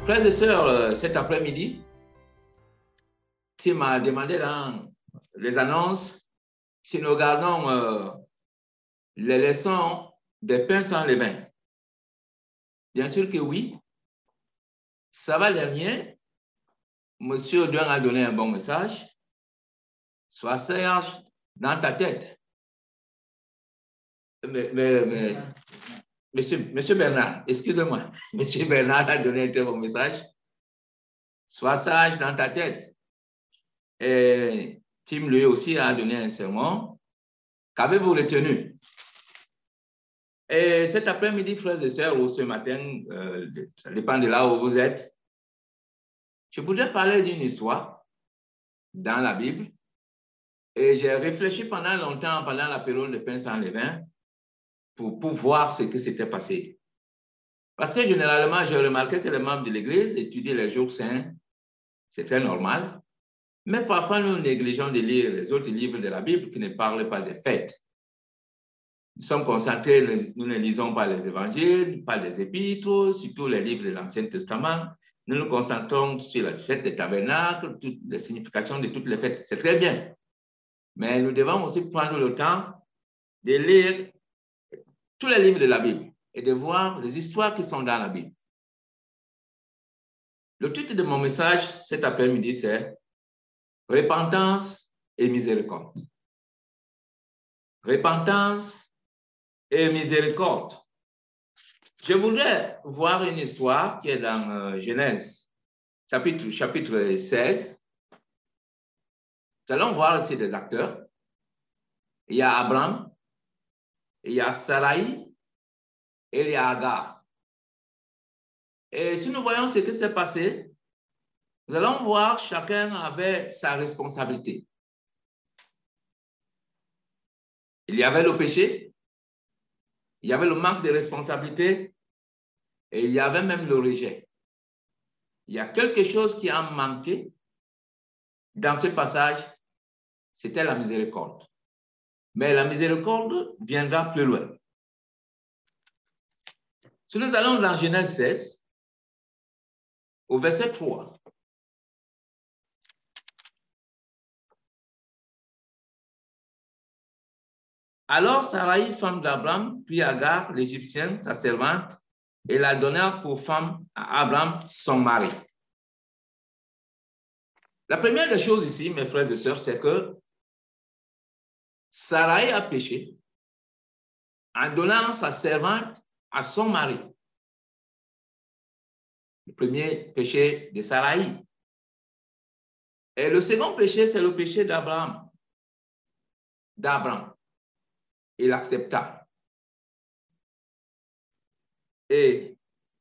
Frères et sœurs, cet après-midi, Tim m'a demandé dans les annonces si nous regardons les leçons des pains sans levain. Bien sûr que oui. Ça va dernier. Monsieur Oduang a donné un bon message. Sois sage dans ta tête. Monsieur Bernard, excusez-moi. Monsieur Bernard a donné un très bon message. Sois sage dans ta tête. Et Tim, lui aussi, a donné un sermon. Qu'avez-vous retenu? Et cet après-midi, frères et sœurs, ou ce matin, ça dépend de là où vous êtes, je voudrais parler d'une histoire dans la Bible. Et j'ai réfléchi pendant longtemps, pendant la période de pain sans levain, pour voir ce qui s'était passé. Parce que généralement, j'ai remarqué que les membres de l'Église étudient les jours saints, c'est très normal. Mais parfois, nous négligeons de lire les autres livres de la Bible qui ne parlent pas des fêtes. Nous sommes concentrés, nous ne lisons pas les évangiles, pas les épîtres, surtout les livres de l'Ancien Testament. Nous nous concentrons sur la fête des tabernacles, toutes les significations de toutes les fêtes. C'est très bien. Mais nous devons aussi prendre le temps de lire tous les livres de la Bible et de voir les histoires qui sont dans la Bible. Le titre de mon message cet après-midi, c'est « Repentance et miséricorde ». Repentance et miséricorde. Je voudrais voir une histoire qui est dans Genèse, chapitre 16. Nous allons voir ici des acteurs. Il y a Abraham, il y a Sarai et il y a Agar. Et si nous voyons ce qui s'est passé, nous allons voir chacun avait sa responsabilité. Il y avait le péché, il y avait le manque de responsabilité et il y avait même le rejet. Il y a quelque chose qui a manqué dans ce passage, c'était la miséricorde. Mais la miséricorde viendra plus loin. Si nous allons dans Genèse 16, au verset 3. Alors Sarai, femme d'Abraham, puis Agar, l'Égyptienne, sa servante, et la donna pour femme à Abraham, son mari. La première des choses ici, mes frères et sœurs, c'est que Sarai a péché en donnant sa servante à son mari. Le premier péché de Sarai. Et le second péché, c'est le péché d'Abraham. Il accepta. Et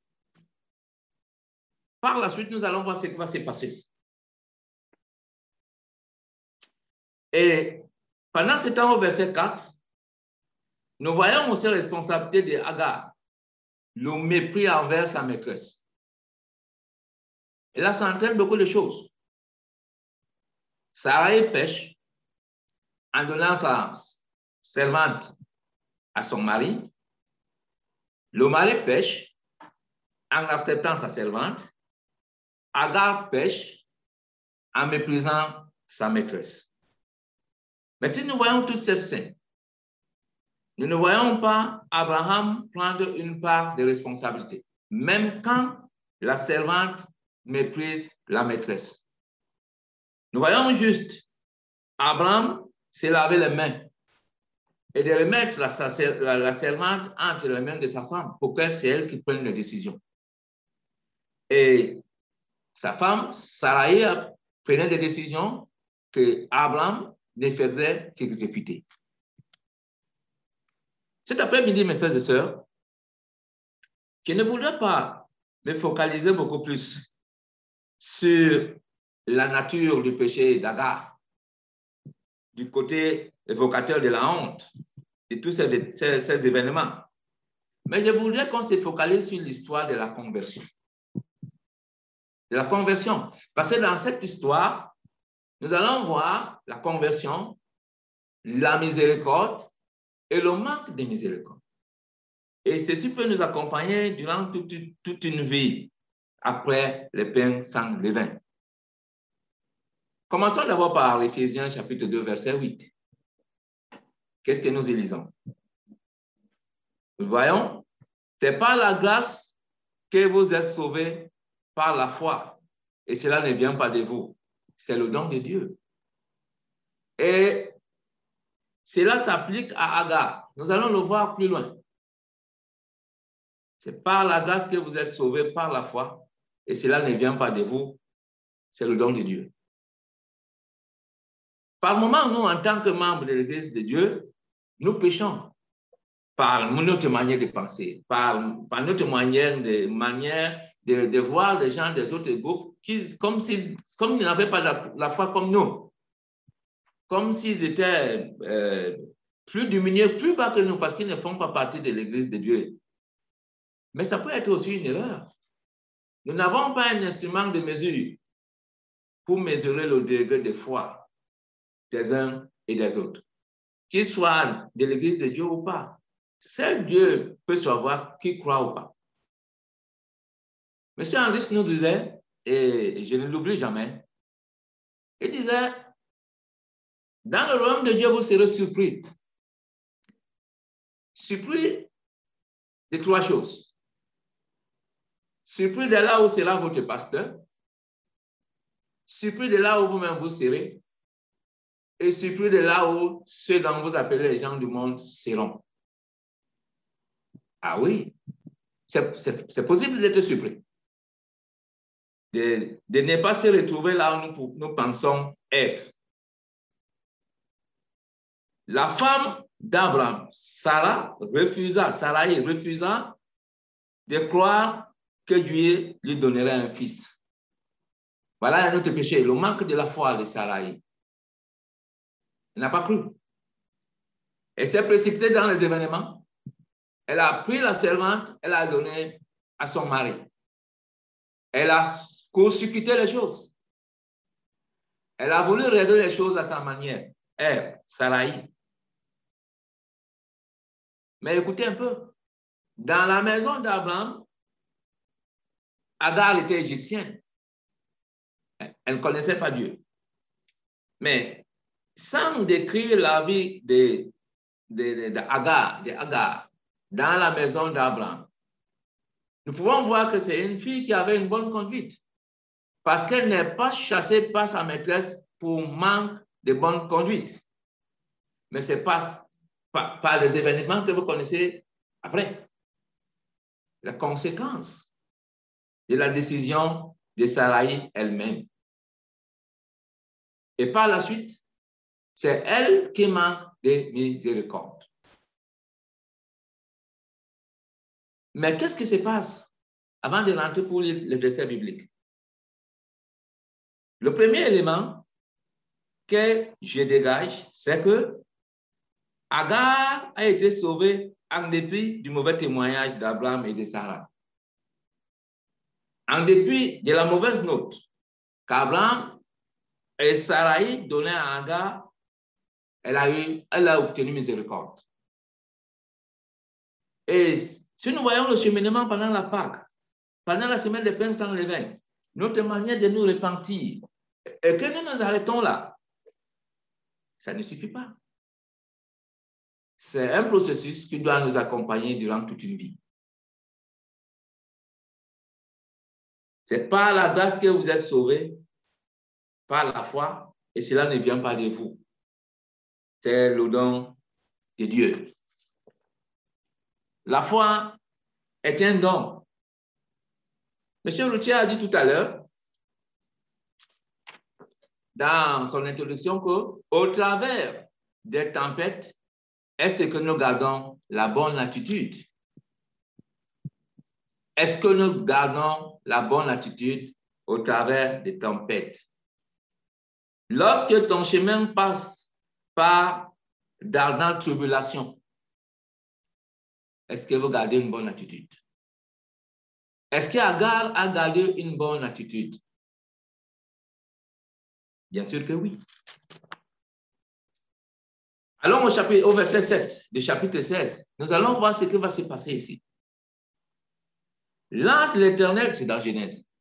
par la suite, nous allons voir ce qui va se passer. Et pendant ce temps, au verset 4, nous voyons aussi la responsabilité d'Agar, le mépris envers sa maîtresse. Et là, ça entraîne beaucoup de choses. Sarai pêche en donnant sa servante à son mari. Le mari pêche en acceptant sa servante. Agar pêche en méprisant sa maîtresse. Mais si nous voyons toutes ces scènes, nous ne voyons pas Abraham prendre une part de responsabilité, même quand la servante méprise la maîtresse. Nous voyons juste Abraham se laver les mains et de remettre la servante entre les mains de sa femme pour que c'est elle qui prenne les décisions. Et sa femme, Sarai, prenait des décisions que Abraham ne faisait qu'exécuter. Cet après-midi, mes frères et sœurs, je ne voudrais pas me focaliser beaucoup plus sur la nature du péché d'Agar, du côté évocateur de la honte, de tous ces événements. Mais je voudrais qu'on se focalise sur l'histoire de la conversion. De la conversion. Parce que dans cette histoire, nous allons voir la conversion, la miséricorde et le manque de miséricorde. Et ceci peut nous accompagner durant toute une vie. après le pain sans levain. Commençons d'abord par Éphésiens chapitre 2, verset 8. Qu'est-ce que nous y lisons? Nous voyons, c'est par la grâce que vous êtes sauvés par la foi. Et cela ne vient pas de vous. C'est le don de Dieu. Et cela s'applique à Agar. Nous allons le voir plus loin. C'est par la grâce que vous êtes sauvés par la foi. Et cela ne vient pas de vous. C'est le don de Dieu. Par moments, nous, en tant que membres de l'Église de Dieu, nous péchons par notre manière de penser, par notre manière de voir les gens des autres groupes comme ils n'avaient pas la foi comme nous, comme s'ils étaient plus diminués, plus bas que nous, parce qu'ils ne font pas partie de l'Église de Dieu. Mais ça peut être aussi une erreur. Nous n'avons pas un instrument de mesure pour mesurer le degré de foi des uns et des autres, qu'ils soient de l'Église de Dieu ou pas. Seul Dieu peut savoir qui croit ou pas. Monsieur Henry nous disait, et je ne l'oublie jamais, il disait, dans le royaume de Dieu, vous serez surpris. Surpris de trois choses. Surpris de là où sera votre pasteur. Surpris de là où vous-même vous serez. Et surpris de là où ceux dont vous appelez les gens du monde seront. Ah oui, c'est possible d'être surpris. De ne pas se retrouver là où nous pensons être. La femme d'Abraham, Sarai refusa de croire que Dieu lui donnerait un fils. Voilà un autre péché, le manque de la foi de Sarai. Elle n'a pas cru. Elle s'est précipitée dans les événements. Elle a pris la servante, elle a donné à son mari. Elle a court-circuité les choses. Elle a voulu régler les choses à sa manière. Elle, Sarai. Mais écoutez un peu. Dans la maison d'Abraham, Agar était égyptienne. Elle ne connaissait pas Dieu. Mais sans décrire la vie d'Agar dans la maison d'Abraham, nous pouvons voir que c'est une fille qui avait une bonne conduite. Parce qu'elle n'est pas chassée par sa maîtresse pour manque de bonne conduite. Mais c'est par les événements que vous connaissez après. La conséquence de la décision de Sarai elle-même. Et par la suite, c'est elle qui manque de miséricorde. Mais qu'est-ce qui se passe avant de rentrer pour les versets bibliques? Le premier élément que je dégage, c'est que Agar a été sauvée en dépit du mauvais témoignage d'Abraham et de Sarah. En dépit de la mauvaise note qu'Abraham et Sarai donnaient à Agar, elle a obtenu miséricorde. Et si nous voyons le cheminement pendant la Pâque, pendant la semaine de pain sans levain, notre manière de nous repentir, et que nous nous arrêtons là, ça ne suffit pas. C'est un processus qui doit nous accompagner durant toute une vie. C'est par la grâce que vous êtes sauvés, par la foi, et cela ne vient pas de vous. C'est le don de Dieu. La foi est un don. Monsieur Routier a dit tout à l'heure, dans son introduction, qu'au travers des tempêtes, est-ce que nous gardons la bonne attitude? Est-ce que nous gardons la bonne attitude au travers des tempêtes? Lorsque ton chemin passe par d'ardentes tribulations, est-ce que vous gardez une bonne attitude? Est-ce qu'Agar a gardé une bonne attitude? Bien sûr que oui. Allons au verset 7 du chapitre 16. Nous allons voir ce qui va se passer ici. L'ange de l'Éternel, c'est dans Genèse.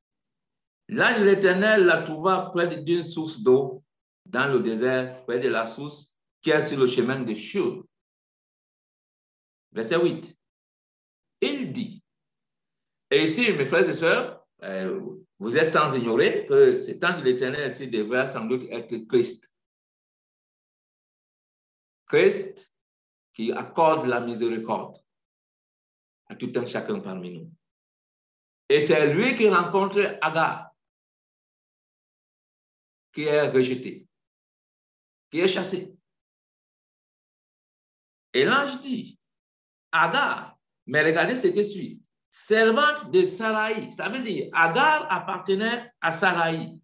L'ange de l'Éternel la trouva près d'une source d'eau dans le désert, près de la source qui est sur le chemin de Shur. Verset 8. Il dit, et ici, mes frères et sœurs, vous êtes sans ignorer que cet ange de l'Éternel ici devrait sans doute être Christ. Christ qui accorde la miséricorde à tout un chacun parmi nous. Et c'est lui qui rencontre Agar, qui est rejeté, qui est chassé. Et l'ange dit, Agar, mais regardez ce qui suit, servante de Sarai. Ça veut dire, Agar appartenait à Sarai.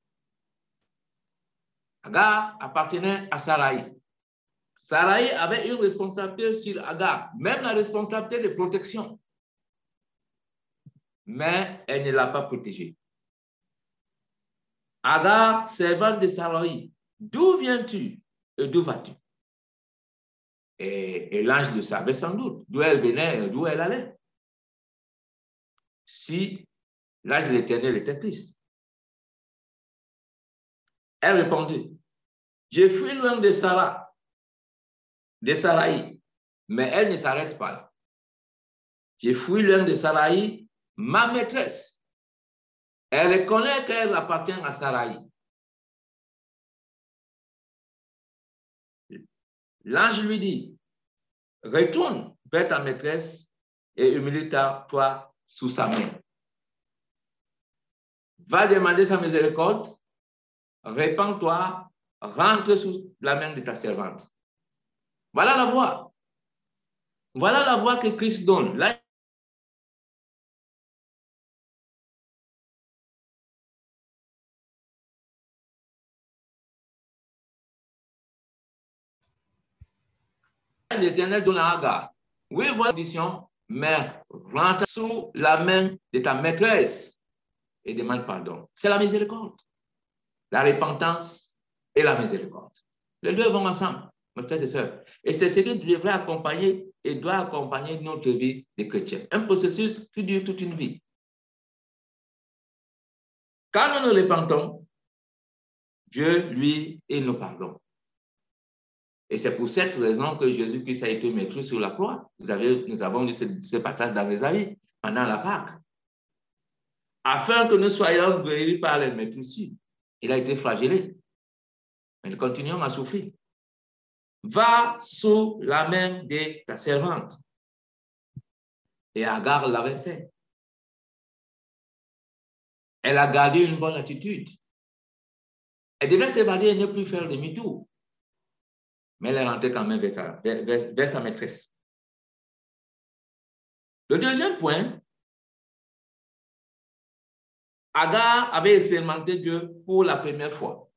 Agar appartenait à Sarai. Sarai avait une responsabilité sur Agar, même la responsabilité de protection. Mais elle ne l'a pas protégée. Agar, servante de Sarai, d'où viens-tu et d'où vas-tu? Et l'ange le savait sans doute, d'où elle venait et d'où elle allait. Si l'ange de l'Éternel était Christ. Elle répondit, je fuis loin de Sarah, de Sarai, mais elle ne s'arrête pas là. Je fuis loin de Sarai, ma maîtresse. Elle reconnaît qu'elle appartient à Sarai. L'ange lui dit, retourne vers ta maîtresse et humilie-toi sous sa main. Va demander sa miséricorde, répands-toi, rentre sous la main de ta servante. Voilà la voie. Voilà la voie que Christ donne. Là, l'Éternel donne à Agar. Oui, voilà la condition, mais rentre sous la main de ta maîtresse et demande pardon. C'est la miséricorde. La repentance et la miséricorde. Les deux vont ensemble, mes frères et sœurs. Et c'est ce qui devrait accompagner et doit accompagner notre vie de chrétien. Un processus qui dure toute une vie. Quand nous nous repentons, Dieu, lui, il nous pardonne. Et c'est pour cette raison que Jésus-Christ a été meurtri sur la croix. Nous avons lu ce passage dans Ésaïe pendant la Pâque. Afin que nous soyons guéris par les meurtrissures. Il a été flagellé. Mais nous continuons à souffrir. Va sous la main de ta servante. Et Agar l'avait fait. Elle a gardé une bonne attitude. Elle devait s'évader et ne plus faire demi-tour. Mais elle est rentrée quand même vers sa maîtresse. Le deuxième point, Agar avait expérimenté Dieu pour la première fois.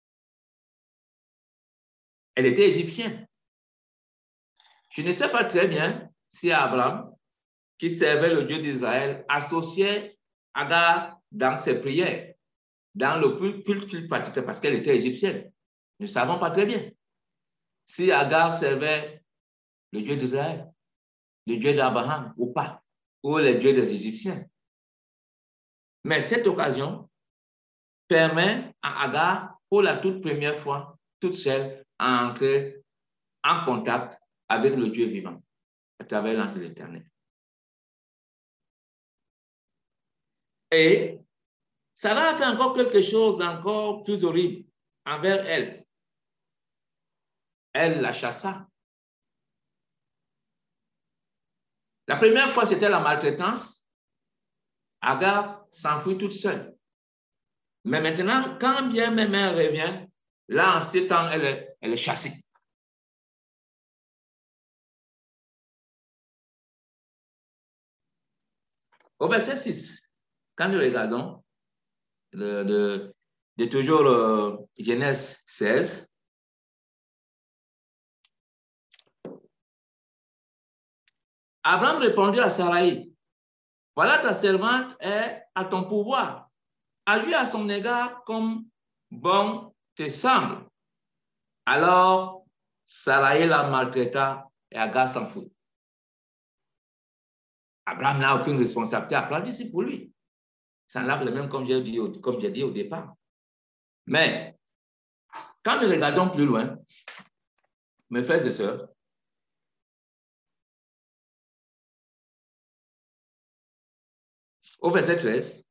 Elle était égyptienne. Je ne sais pas très bien si Abraham, qui servait le Dieu d'Israël, associait Agar dans ses prières, dans le culte qu'il pratiquait, parce qu'elle était égyptienne. Nous ne savons pas très bien si Agar servait le Dieu d'Israël, le Dieu d'Abraham ou pas, ou le Dieu des Égyptiens. Mais cette occasion permet à Agar, pour la toute première fois, toute seule, à entrer en contact avec le Dieu vivant, à travers l'ange de l'Éternel. Et Sarah a fait encore quelque chose d'encore plus horrible envers elle. Elle la chassa. La première fois, c'était la maltraitance. Agar s'enfuit toute seule. Mais maintenant, quand bien même elle revient, là, en ce temps, elle est chassée. Au verset 6, quand nous regardons de toujours Genèse 16, Abraham répondit à Sarai, voilà ta servante est à ton pouvoir. Agis à son égard comme bon te semble. Alors, Sarai la maltraita et Agar s'enfuit. Abraham n'a aucune responsabilité à prendre ici pour lui. Ça lave les mains comme j'ai dit au départ. Mais quand nous regardons plus loin, mes frères et sœurs, au verset 13,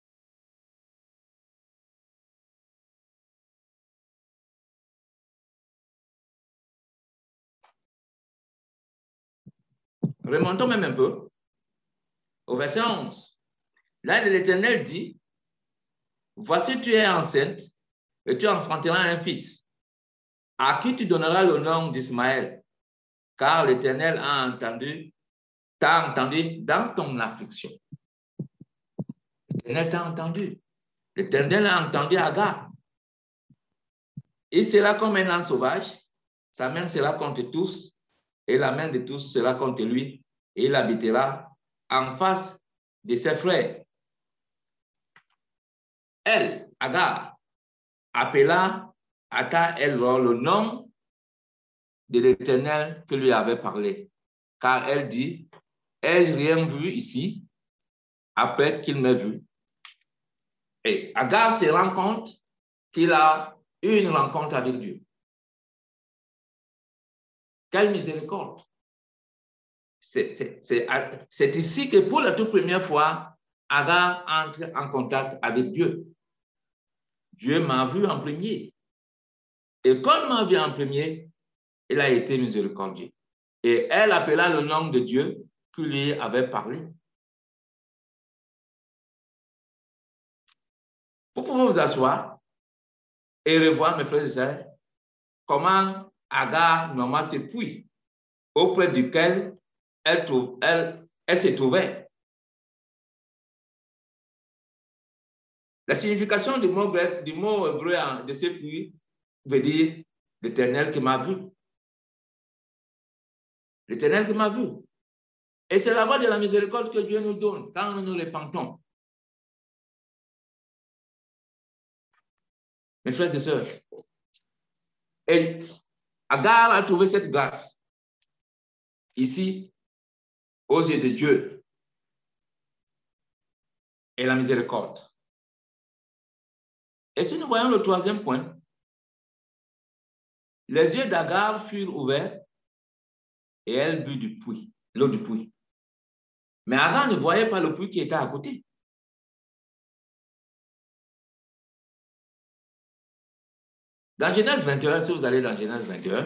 remontons même un peu au verset 11. Là, l'Éternel dit, voici tu es enceinte et tu enfanteras un fils, à qui tu donneras le nom d'Ismaël, car l'Éternel t'a entendu dans ton affliction. L'Éternel t'a entendu. L'Éternel a entendu Agar. Il sera comme un âne sauvage, sa main sera contre tous, et la main de tous sera contre lui, et il habitera en face de ses frères. Elle, Agar, appela Ata El-Roi le nom de l'Éternel que lui avait parlé, car elle dit, ai-je rien vu ici après qu'il m'ait vu? Et Agar se rend compte qu'il a eu une rencontre avec Dieu. Quelle miséricorde! C'est ici que pour la toute première fois, Agar entre en contact avec Dieu. Dieu m'a vu en premier. Et comme il m'a vu en premier, il a été miséricordieux. Et elle appela le nom de Dieu qui lui avait parlé. Vous pouvez vous asseoir et revoir, mes frères et sœurs, comment Agar normalement s'épuise auprès duquel elle se trouvait. La signification du mot grec, du mot hébreu de ce puits veut dire l'Éternel qui m'a vu. L'Éternel qui m'a vu. Et c'est la voie de la miséricorde que Dieu nous donne quand nous nous repentons. Mes frères et sœurs, et Agar a trouvé cette grâce ici aux yeux de Dieu et la miséricorde. Et si nous voyons le troisième point, les yeux d'Agar furent ouverts et elle but du puits, l'eau du puits. Mais Agar ne voyait pas le puits qui était à côté. Dans Genèse 21, si vous allez dans Genèse 21,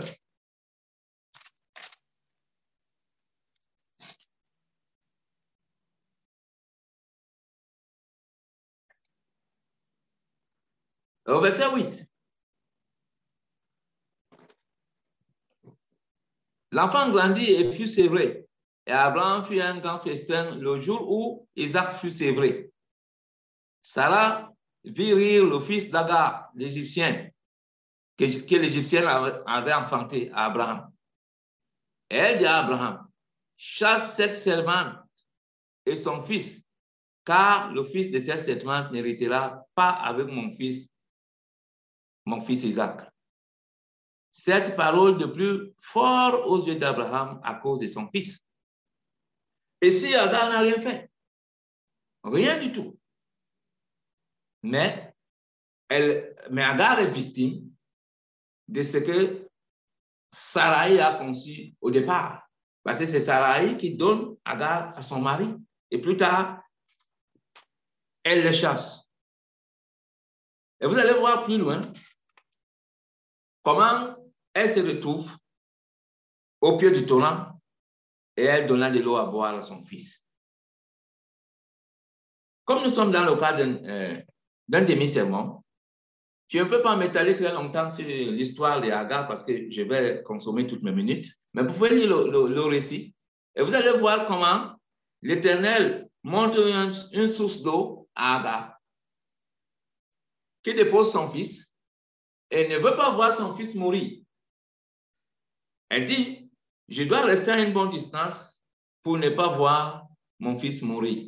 au verset 8, l'enfant grandit et fut sévré. Et Abraham fit un grand festin le jour où Isaac fut sévré. Sarah vit rire le fils d'Agar, l'Égyptien, que l'Égyptienne avait enfanté à Abraham. Et elle dit à Abraham, chasse cette servante et son fils, car le fils de cette servante n'héritera pas avec mon fils Isaac. Cette parole de plus fort aux yeux d'Abraham à cause de son fils. Et si Agar n'a rien fait, rien du tout. Mais Agar est victime de ce que Sarai a conçu au départ. Parce que c'est Sarai qui donne Agar à son mari. Et plus tard, elle le chasse. Et vous allez voir plus loin comment elle se retrouve au pied du torrent et elle donna de l'eau à boire à son fils. Comme nous sommes dans le cadre d'un demi-sermon, je ne peux pas m'étaler très longtemps sur l'histoire de Agar parce que je vais consommer toutes mes minutes, mais vous pouvez lire le récit et vous allez voir comment l'Éternel montre une source d'eau à Agar qui dépose son fils et ne veut pas voir son fils mourir. Elle dit, je dois rester à une bonne distance pour ne pas voir mon fils mourir.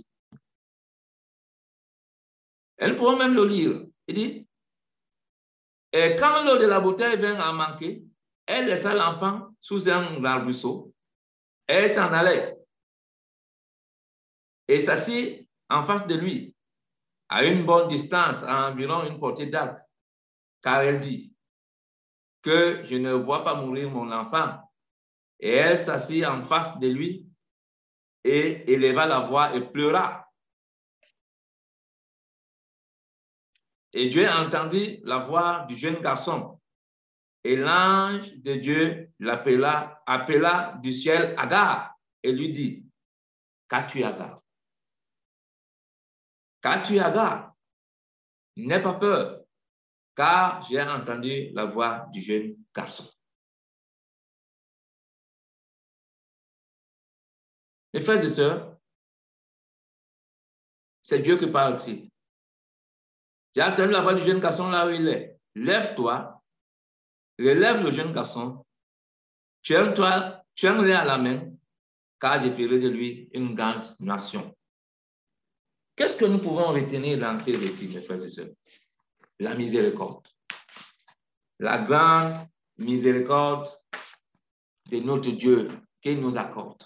Elle pourra même le lire. Il dit, et quand l'eau de la bouteille vint à manquer, elle laissa l'enfant sous un arbrisseau et elle s'en allait et s'assit en face de lui. à une bonne distance, à environ une portée d'arc, car elle dit que je ne vois pas mourir mon enfant. Et elle s'assit en face de lui et éleva la voix et pleura. Et Dieu entendit la voix du jeune garçon. Et l'ange de Dieu appela du ciel Agar et lui dit, qu'as-tu, Agar? Qu'as-tu, Agar? N'aie pas peur, car j'ai entendu la voix du jeune garçon. Mes frères et sœurs, c'est Dieu qui parle ici. J'ai entendu la voix du jeune garçon là où il est. Lève-toi, relève le jeune garçon, tiens-le à la main, car je ferai de lui une grande nation. Qu'est-ce que nous pouvons retenir dans ces récits, mes frères et sœurs? La miséricorde. La grande miséricorde de notre Dieu qu'il nous accorde.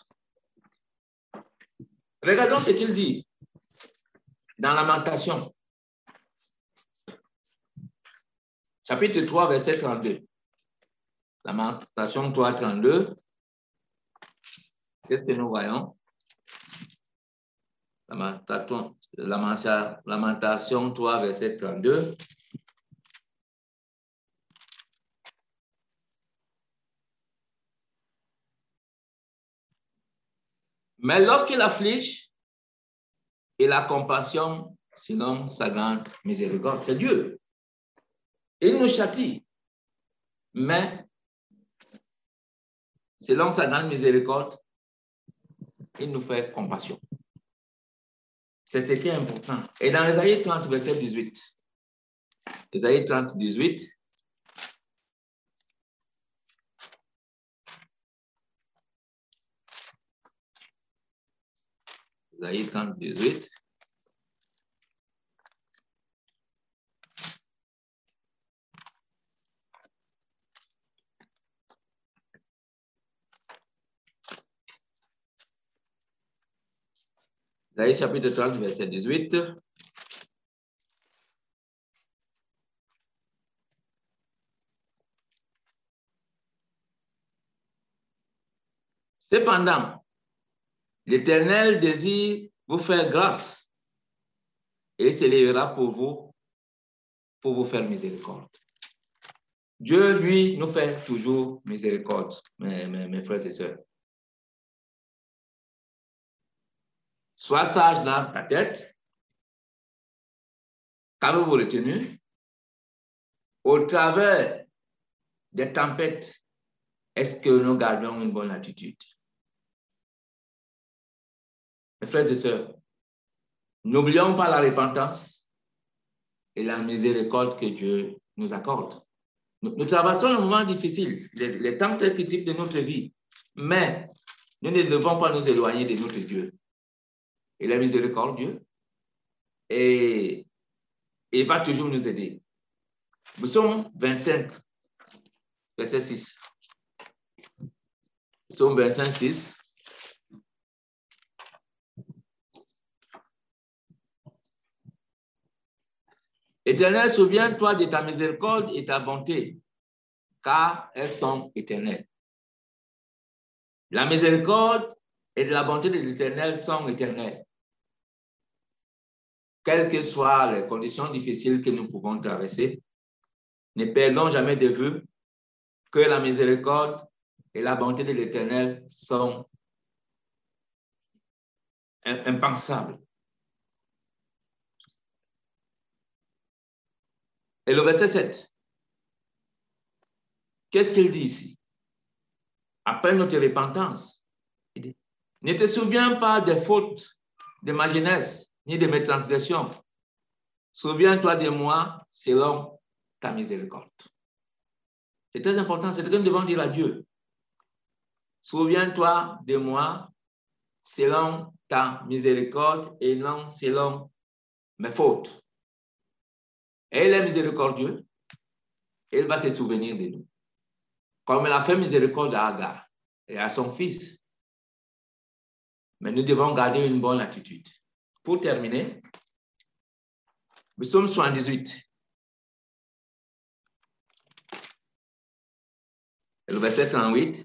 Regardons ce qu'il dit dans Lamentation, chapitre 3, verset 32. Lamentation 3, 32. Qu'est-ce que nous voyons? Lamentation 3, verset 32. Mais lorsqu'il afflige, il a compassion selon sa grande miséricorde. C'est Dieu. Il nous châtie, mais selon sa grande miséricorde, il nous fait compassion. C'est ce qui est important. Et dans Ésaïe 30, verset 18, Ésaïe 30, 18, Ésaïe 30, 18, Ésaïe chapitre 30, verset 18. Cependant, l'Éternel désire vous faire grâce et s'élèvera pour vous faire miséricorde. Dieu, lui, nous fait toujours miséricorde, mes frères et sœurs. Sois sage dans ta tête. Qu'avez-vous retenu? Au travers des tempêtes, est-ce que nous gardons une bonne attitude? Mes frères et sœurs, n'oublions pas la repentance et la miséricorde que Dieu nous accorde. Nous traversons le moment difficile, les temps très critiques de notre vie, mais nous ne devons pas nous éloigner de notre Dieu. Il est miséricordieux et il va toujours nous aider. Psaume 25, verset 6. Psaume 25, 6. Éternel, souviens-toi de ta miséricorde et ta bonté, car elles sont éternelles. La miséricorde et la bonté de l'Éternel sont éternelles. Quelles que soient les conditions difficiles que nous pouvons traverser, ne perdons jamais de vue que la miséricorde et la bonté de l'Éternel sont impensables. Et le verset 7, qu'est-ce qu'il dit ici? Après notre repentance, il dit, ne te souviens pas des fautes de ma jeunesse, ni de mes transgressions. Souviens-toi de moi selon ta miséricorde. C'est très important, c'est ce que nous devons dire à Dieu. Souviens-toi de moi selon ta miséricorde et non selon mes fautes. Et il est miséricordieux, et il va se souvenir de nous. Comme il a fait miséricorde à Agar et à son fils. Mais nous devons garder une bonne attitude. Pour terminer, Psaume 78. Le verset 38.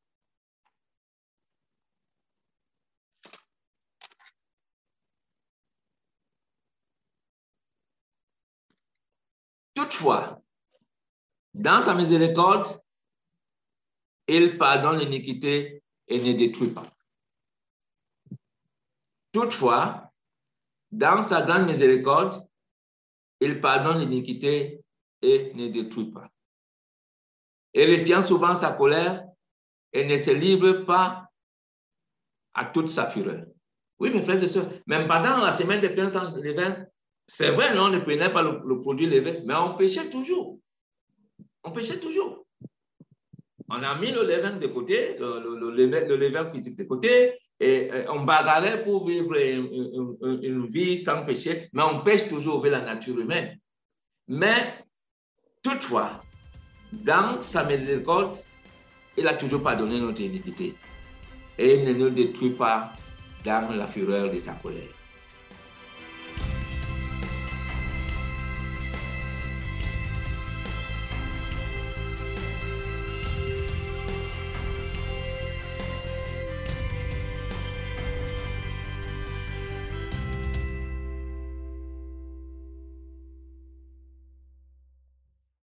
Toutefois, dans sa miséricorde, il pardonne l'iniquité et ne détruit pas. Toutefois, dans sa grande miséricorde, il pardonne l'iniquité et ne détruit pas. Il retient souvent sa colère et ne se livre pas à toute sa fureur. Oui, mes frères et sœurs, même pendant la semaine des pains sans levain, c'est vrai, on ne prenait pas le produit levain, mais on péchait toujours. On péchait toujours. On a mis le levain de côté, le levain physique de côté, et on bagarrait pour vivre une vie sans péché, mais on pêche toujours vers la nature humaine. Mais toutefois, dans sa miséricorde, il a toujours pardonné notre iniquité et il ne nous détruit pas dans la fureur de sa colère.